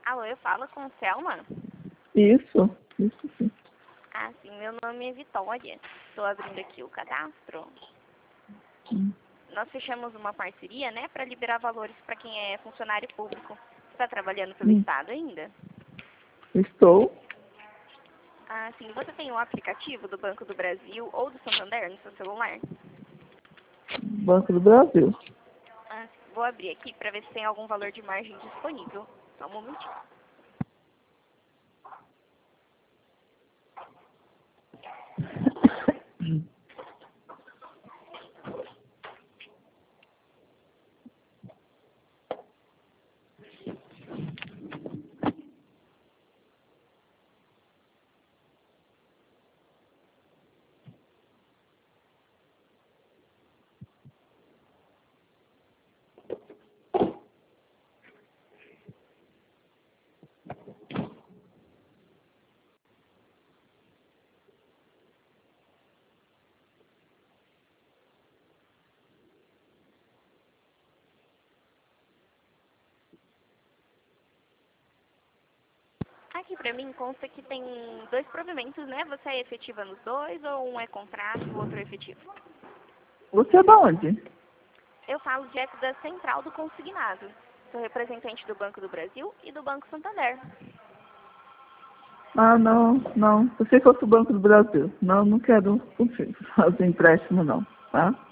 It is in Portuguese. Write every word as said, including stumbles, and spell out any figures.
Alô, eu falo com o Selma? Isso, isso sim. Ah, sim, meu nome é Vitória. Estou abrindo aqui o cadastro. Hum. Nós fechamos uma parceria, né, para liberar valores para quem é funcionário público. Você está trabalhando pelo Hum. Estado ainda? Estou. Ah, sim. Você tem um aplicativo do Banco do Brasil ou do Santander no seu celular? Banco do Brasil. Ah, sim. Vou abrir aqui para ver se tem algum valor de margem disponível. Só um momentinho. Aqui pra mim consta que tem dois provimentos, né? Você é efetiva nos dois ou um é contrato e o outro é efetivo? Você é de onde? Eu falo direto da central do consignado. Sou representante do Banco do Brasil e do Banco Santander. Ah, não, não. Se você fosse o Banco do Brasil. Não, não quero fazer empréstimo, não. Tá?